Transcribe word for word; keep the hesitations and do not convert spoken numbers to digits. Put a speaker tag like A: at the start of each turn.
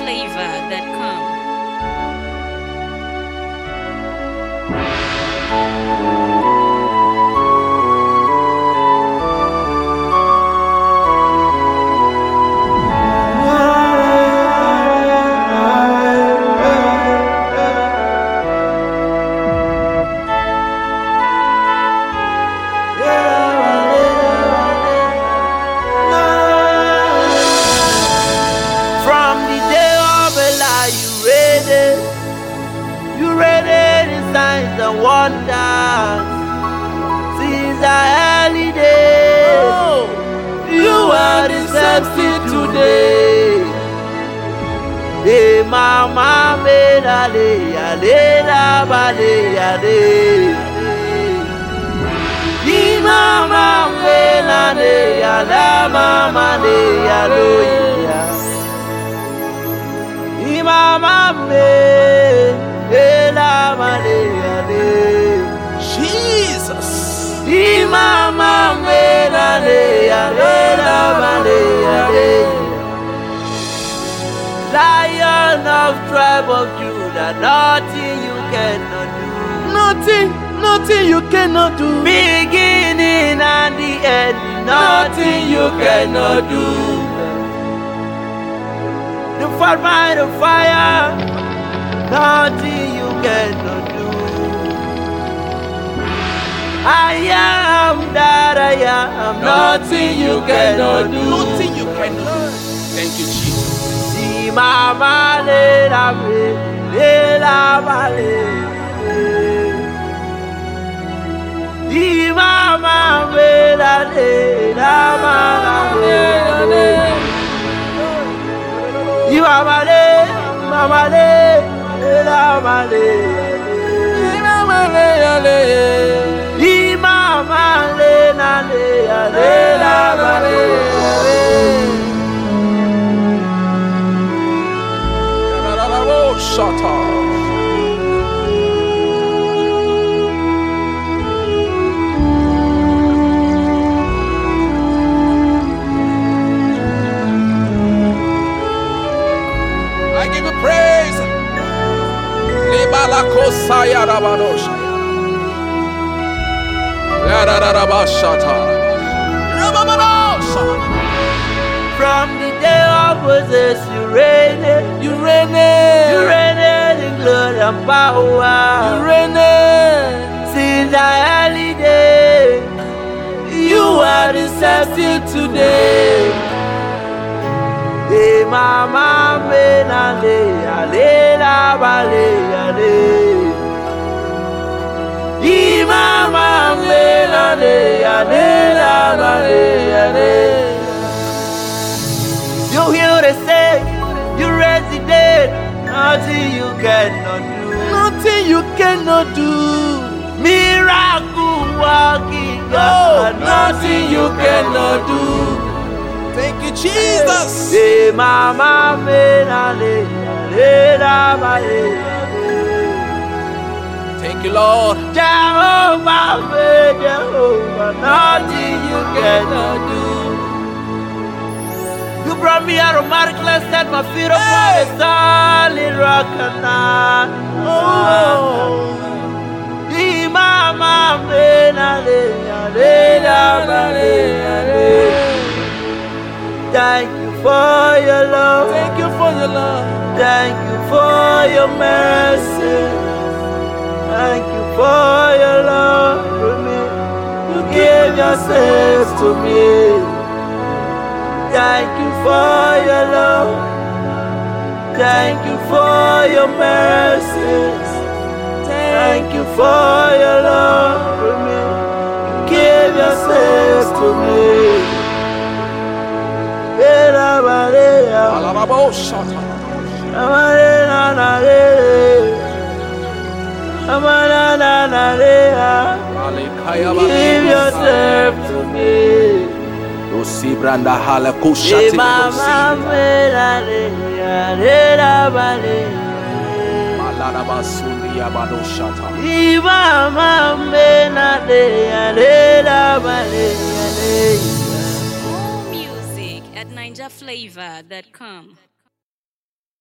A: flavor dot com.
B: You read in signs and wonders since the early days. Oh, you are the same today. Hey, mama, me la le ya le la ba le ya le. Hey, mama, me la le ya la mama le ya lo ya. Hey, mama, me.
C: Jesus.
B: Lion of tribe of Judah, nothing you cannot do.
C: Nothing, nothing you cannot do.
B: Beginning and the end, nothing you cannot do. The fire by the fire, nothing you cannot do. I am that I am, nothing you cannot do.
C: Nothing you cannot do. Thank you, Jesus.
B: Si mama le la me, le la vale. Si mama me la le la mama le. Si mama le, mama le. Mama le, mama le, mama le, na le, le, mama le.
C: Shut up. I give you praise. Lebalakosaya rabanosha. Yararabashata. Rababanosha.
B: From the day of Moses, you reigned,
C: You reign.
B: you reigned in glory and power.
C: You reign.
B: Since the early days, you are the same still today. Hey, mama, me na le, le la ba le, le. Hey, mama, me na le, le la ba le, le. You heal the sick, you raise the dead, nothing you cannot do.
C: Nothing you cannot do.
B: Miracle working God,
C: No,
B: nothing you cannot do.
C: Thank you, Jesus.
B: Hey, mama, me na le, le la ba le, le.
C: Thank you, Lord.
B: Jehovah, me, Jehovah, nothing you cannot do. You brought me out of miraculous, set my feet upon a solid rock and I. Oh, hey, mama, me na le, le la ba le, le. Thank you for your love.
C: Thank you for your love.
B: Thank you for your mercy. Thank you for your love for me. You gave yourself to me. Thank you for your love. Thank you for your mercies. Thank you for your love for me. You gave yourself to me.
C: Alaraboshata.
B: Give yourself to me.
C: Rosibranda halakushati. Malarabasundi yabadoshata.
A: More music at ninja flavor dot com.